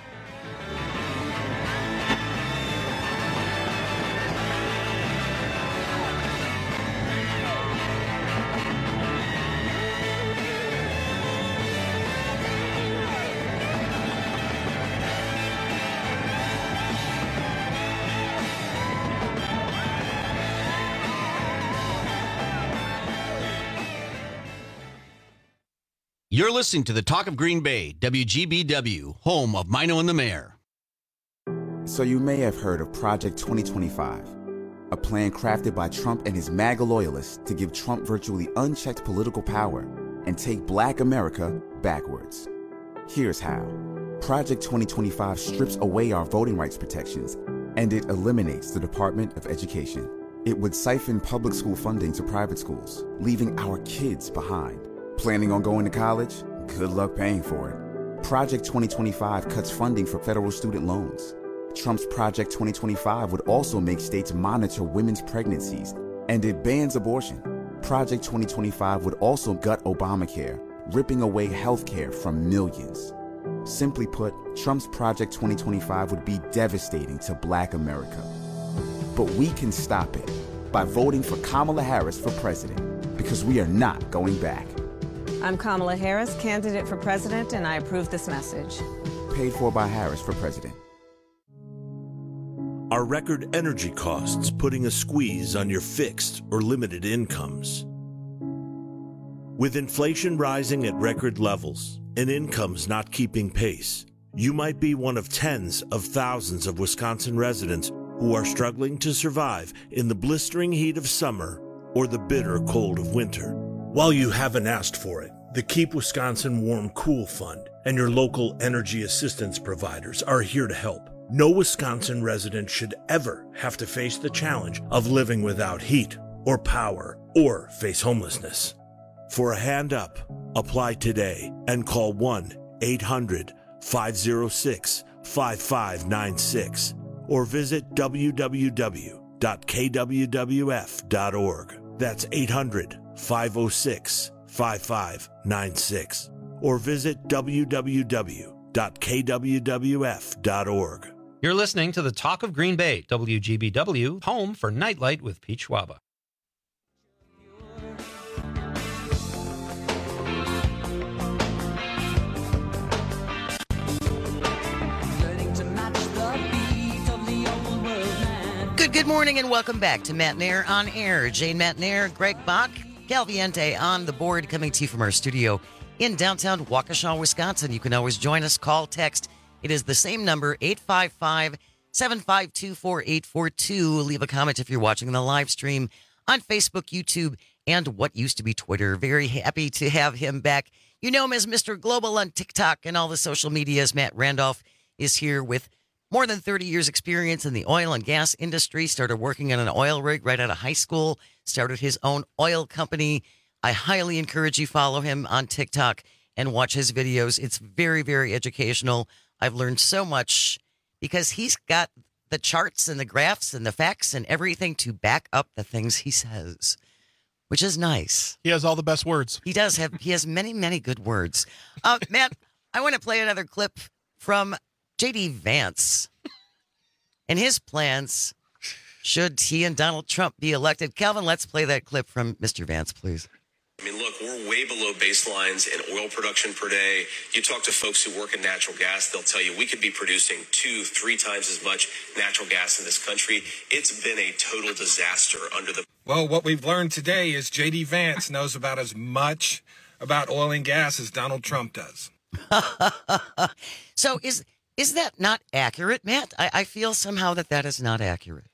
You're listening to the Talk of Green Bay, WGBW, home of Mino and the Mayor. So you may have heard of Project 2025. a plan crafted by Trump and his MAGA loyalists to give Trump virtually unchecked political power and take Black America backwards. Here's how. Project 2025 strips away our voting rights protections, and it eliminates the Department of Education. It would siphon public school funding to private schools, leaving our kids behind. Planning on going to college? Good luck paying for it. Project 2025 cuts funding for federal student loans. Trump's Project 2025 would also make states monitor women's pregnancies, and it bans abortion. Project 2025 would also gut Obamacare, ripping away health care from millions. Simply put, Trump's Project 2025 would be devastating to Black America. But we can stop it by voting for Kamala Harris for president, because we are not going back. I'm Kamala Harris, candidate for president, and I approve this message. Paid for by Harris for president. Are record energy costs putting a squeeze on your fixed or limited incomes? With inflation rising at record levels and incomes not keeping pace, you might be one of tens of thousands of Wisconsin residents who are struggling to survive in the blistering heat of summer or the bitter cold of winter. While you haven't asked for it, the Keep Wisconsin Warm Cool Fund and your local energy assistance providers are here to help. No Wisconsin resident should ever have to face the challenge of living without heat or power or face homelessness. For a hand up, apply today and call 1-800-506-5596 or visit www.kwwf.org. That's 800-506-5596 or visit www.kwwf.org. You're listening to the Talk of Green Bay, WGBW, home for Nightlight with Pete Schwaba. Good morning and welcome back to Matt Nair on Air. Jane Matt Nair, Greg Bach, Galviente on the board, coming to you from our studio in downtown Waukesha, Wisconsin. You can always join us, call, text. It is the same number, 855-752-4842. Leave a comment if you're watching the live stream on Facebook, YouTube, and what used to be Twitter. Very happy to have him back. You know him as Mr. Global on TikTok and all the social medias. Matt Randolph is here with more than 30 years experience in the oil and gas industry. Started working on an oil rig right out of high school. Started his own oil company. I highly encourage you follow him on TikTok and watch his videos. It's very, very educational. I've learned so much because he's got the charts and the graphs and the facts and everything to back up the things he says, which is nice. He has all the best words. He does have. He has many, many good words. Matt, I want to play another clip from J.D. Vance and his plans should he and Donald Trump be elected. Calvin, let's play that clip from Mr. Vance, please. I mean, look, we're way below baselines in oil production per day. You talk to folks who work in natural gas, they'll tell you we could be producing 2-3 times as much natural gas in this country. It's been a total disaster under the... Well, what we've learned today is J.D. Vance knows about as much about oil and gas as Donald Trump does. So is that not accurate, Matt? I feel somehow that is not accurate.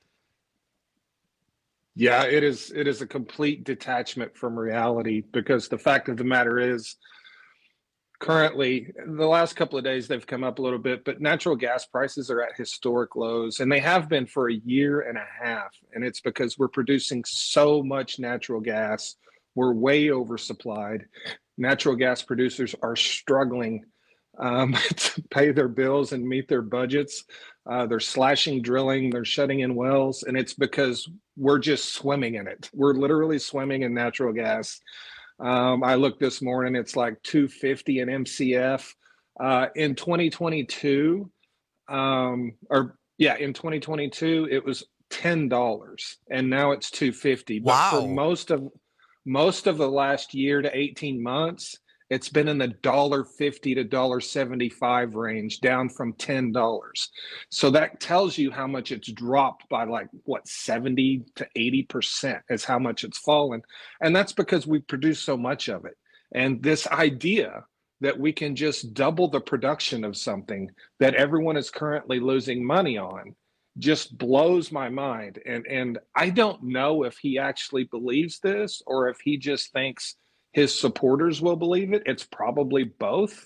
Yeah, it is a complete detachment from reality, because the fact of the matter is, currently, the last couple of days they've come up a little bit, but natural gas prices are at historic lows, and they have been for a year and a half. And it's because we're producing so much natural gas. We're way oversupplied. Natural gas producers are struggling to pay their bills and meet their budgets. They're slashing drilling, they're shutting in wells, and it's because we're just swimming in it. We're literally swimming in natural gas. I looked this morning, it's like $2.50 an MCF. In 2022, in 2022, it was $10, and now it's $2.50. Wow. But for most of the last year to 18 months, it's been in the $1.50 to $1.75 range, down from $10. So that tells you how much it's dropped by 70 to 80% is how much it's fallen. And that's because we produce so much of it. And this idea that we can just double the production of something that everyone is currently losing money on just blows my mind. And I don't know if he actually believes this or if he just thinks his supporters will believe it. It's probably both.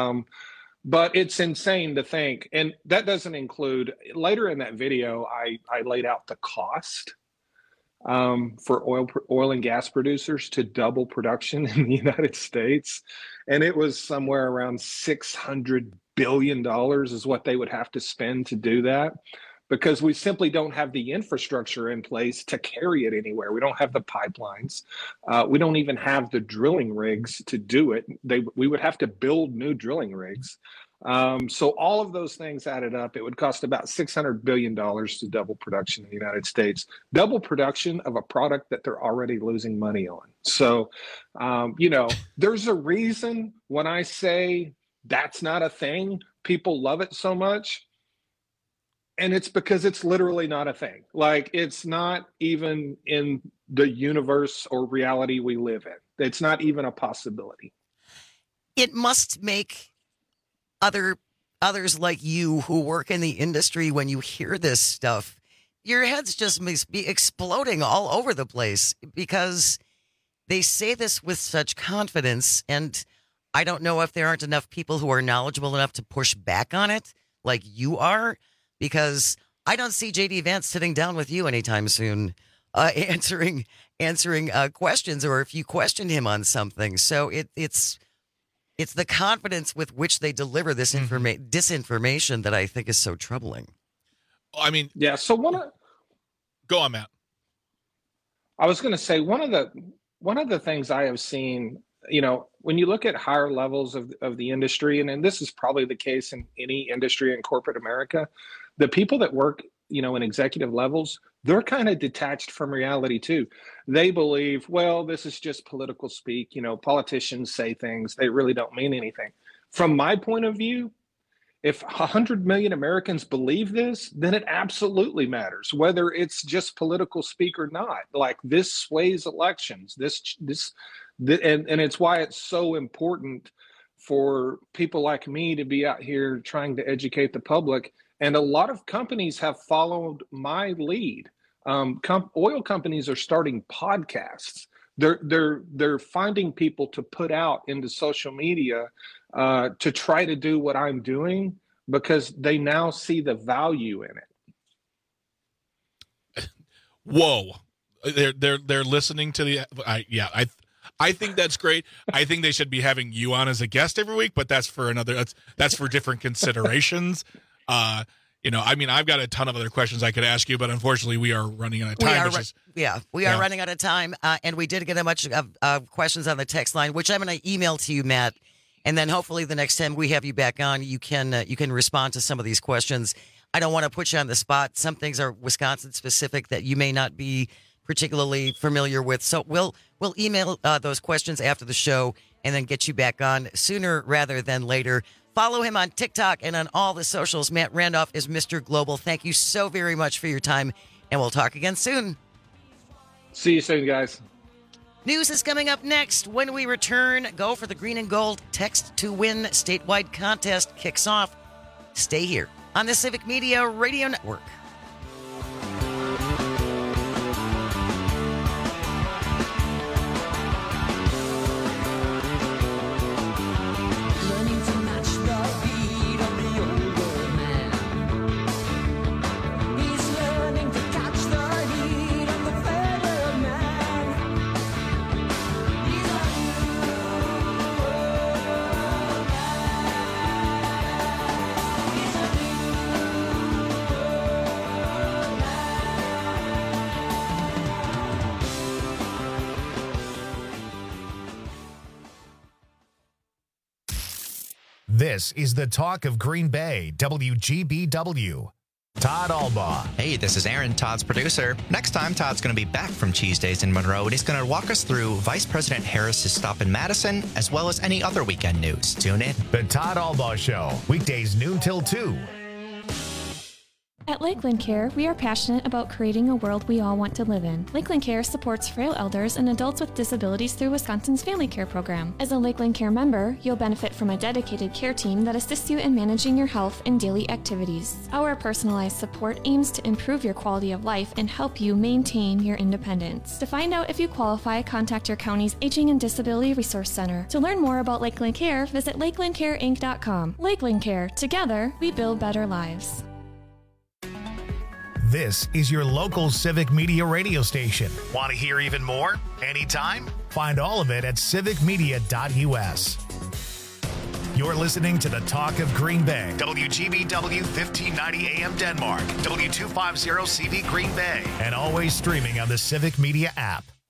But it's insane to think. And that doesn't include, later in that video, I laid out the cost for oil and gas producers to double production in the United States. And it was somewhere around $600 billion is what they would have to spend to do that, because we simply don't have the infrastructure in place to carry it anywhere. We don't have the pipelines. We don't even have the drilling rigs to do it. We would have to build new drilling rigs. So all of those things added up, it would cost about $600 billion to double production in the United States, double production of a product that they're already losing money on. So, there's a reason when I say that's not a thing, people love it so much. And it's because it's literally not a thing. Like, it's not even in the universe or reality we live in. It's not even a possibility. It must make others like you who work in the industry, when you hear this stuff, your heads just must be exploding all over the place, because they say this with such confidence. And I don't know if there aren't enough people who are knowledgeable enough to push back on it like you are, because I don't see J.D. Vance sitting down with you anytime soon, answering questions, or if you question him on something. So it's the confidence with which they deliver this disinformation that I think is so troubling. I mean, yeah. So go on, Matt. I was going to say one of the things I have seen, when you look at higher levels of the industry, and this is probably the case in any industry in corporate America, the people that work, in executive levels, they're kind of detached from reality too. They believe, well, this is just political speak. Politicians say things, they really don't mean anything. From my point of view, if 100 million Americans believe this, then it absolutely matters, whether it's just political speak or not. Like, this sways elections. And it's why it's so important for people like me to be out here trying to educate the public. And a lot of companies have followed my lead. Oil companies are starting podcasts. They're finding people to put out into social media to try to do what I'm doing, because they now see the value in it. Whoa, they're listening to the. I think that's great. I think they should be having you on as a guest every week, but that's for that's for different considerations. I've got a ton of other questions I could ask you, but unfortunately we are running out of time. We are running out of time. And we did get a bunch of questions on the text line, which I'm going to email to you, Matt. And then hopefully the next time we have you back on, you can respond to some of these questions. I don't want to put you on the spot. Some things are Wisconsin specific that you may not be particularly familiar with. So we'll email those questions after the show and then get you back on sooner rather than later. Follow him on TikTok and on all the socials. Matt Randolph is Mr. Global. Thank you so very much for your time, and we'll talk again soon. See you soon, guys. News is coming up next. When we return, Go for the Green and Gold Text to Win statewide contest kicks off. Stay here on the Civic Media Radio Network. This is the Talk of Green Bay, WGBW. Todd Albaugh. Hey, this is Aaron, Todd's producer. Next time, Todd's going to be back from Cheese Days in Monroe, and he's going to walk us through Vice President Harris's stop in Madison, as well as any other weekend news. Tune in. The Todd Albaugh Show, weekdays noon till 2. At Lakeland Care, we are passionate about creating a world we all want to live in. Lakeland Care supports frail elders and adults with disabilities through Wisconsin's Family Care Program. As a Lakeland Care member, you'll benefit from a dedicated care team that assists you in managing your health and daily activities. Our personalized support aims to improve your quality of life and help you maintain your independence. To find out if you qualify, contact your county's Aging and Disability Resource Center. To learn more about Lakeland Care, visit lakelandcareinc.com. Lakeland Care. Together, we build better lives. This is your local Civic Media radio station. Want to hear even more? Anytime? Find all of it at civicmedia.us. You're listening to the Talk of Green Bay. WGBW 1590 AM Denmark. W250 CV Green Bay. And always streaming on the Civic Media app.